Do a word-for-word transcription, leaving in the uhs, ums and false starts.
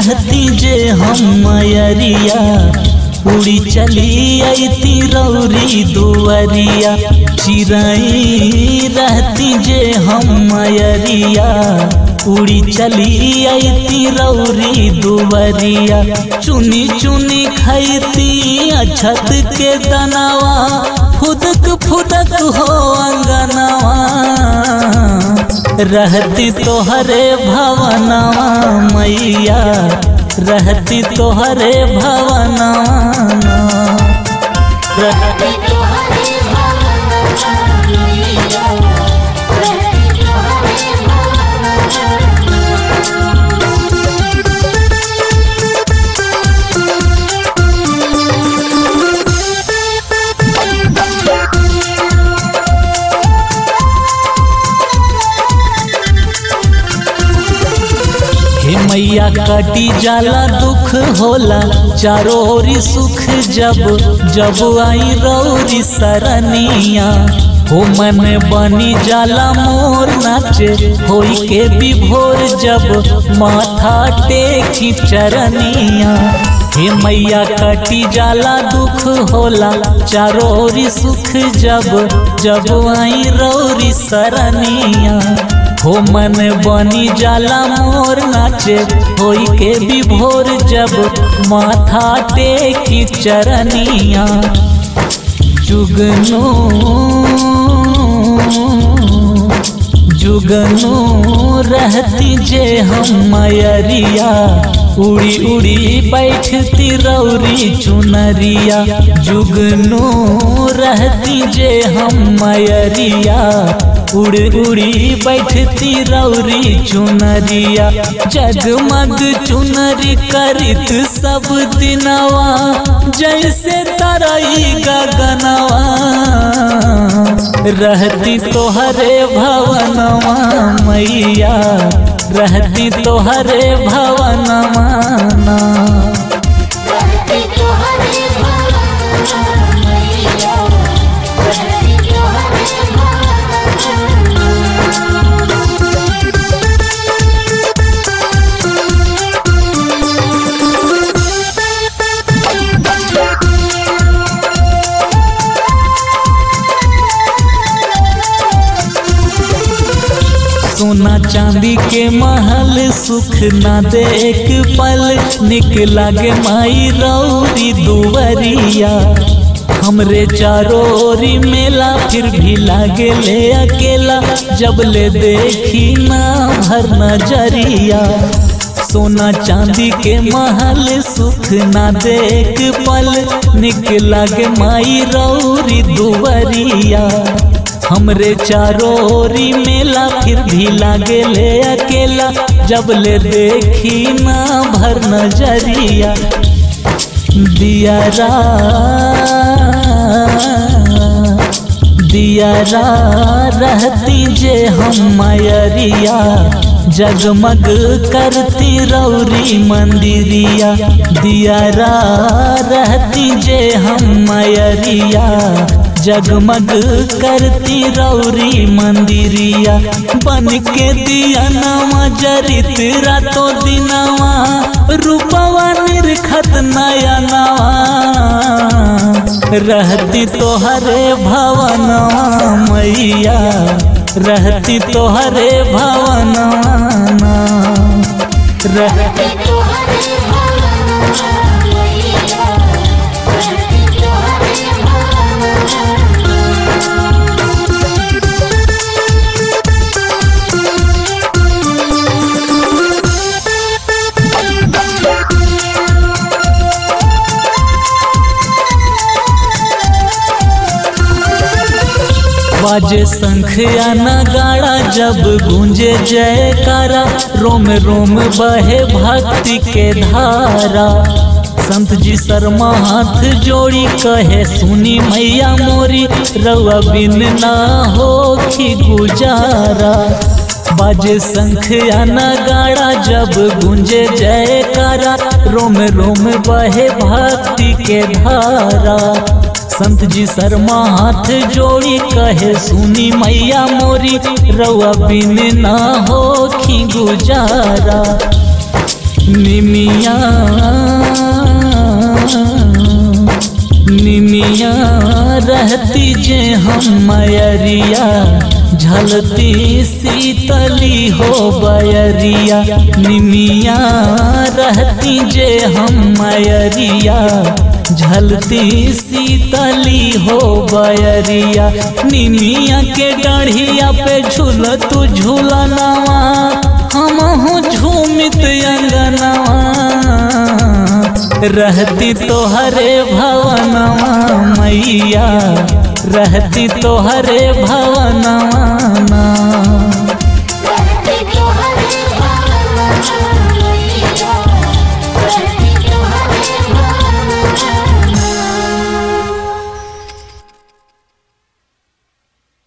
रहती जे हम मयरिया उड़ी चली अती रौरी दुवरिया। चिराई रहती जे हम मयरिया उड़ी चली अती रौरी दुवरिया। चुनी चुनी खैती अछत के दनवा फुदक फुदक हो अंगनवा। रहती तोहरे भवनवा मैया रहती तोहरे भवनवा। रहती तोहरे भवनवा मैया रहती तोहरे मैया कटी जाला दुख होला चारों ओरी सुख जब जब आई रौरी सरनिया। हो मन बनी जाला मोर नाचे होई के विभोर जब माथा टेकी चरनिया। हे मैया कटी जाला दुख होला चारों ओरी सुख जब जब आई रौरी सरनिया। हो मन बनी जाला मोर नाचे होई के विभोर जब माथा टेकी चरनिया। जुगनू जुगनू रहती जे हम मयरिया उड़ी उड़ी बैठती रौरी चुनरिया। जुगनू रहती जे हम मयरिया उड़ उड़ी बैठती रौरी चुनरिया। जगमग चुनरी करित सब दिनवा जैसे तरई गगनवा। रहती तोहरे भवनवा मैया रहती तोहरे भवनवा। रहती तोहरे भवनवा मैया रहती तोहरे सोना चांदी के महल सुख ना दे एक पल निक लागे माई रौरी दुवरिया। हमरे चारों ओरी मेला फिर भी लागे ले अकेला जब ले देखी ना भर नजरिया। सोना चांदी के महल सुख ना दे एक पल निक लागे माई रौरी दुवरिया। हमरे चारों ओरी मेला फिर भी लागे ले अकेला जब ले देखी ना भर नजरिया। दियारा दियारा रहती जे हम मयरिया जगमग करती रौरी मंदिरिया। दियारा रहती जे हम मयरिया जगमग करती रौरी मंदिरिया। बन के दिया नवा जरित रातों दिनवा रूपवा निरखत नया नवा। रहती तोहरे भवनवा मैया रहती तोहरे भवनवा। रहती तोहरे भवनवा मैया रहती तोहरे भवनवा। बाजे शंख या नगाड़ा जब गूंजे जयकारा रोम रोम बहे भक्ति के धारा। संत जी शर्मा हाथ जोड़ी कहे सुनी मैया मोरी रउआ बिन ना होखी गुजारा। बाजे शंख या नगाड़ा जब गूंजे जयकारा रोम रोम बहे भक्ति के धारा। संत जी शर्मा हाथ जोड़ी कहे सुनी मैया मोरी रउआ बिन ना होखी गुजारा। निमिया निमिया रहती जे हम मयरिया झलती शीतली हो बयरिया। निमिया रहती जे हम मयरिया झलती शीतली हो बयरिया। निमिया के डाढ़िया पे झूल तू झूलनवा हमहू झूमित अंगनवा। रहती तोहरे भवनवा मैया रहती तोहरे भवनवा।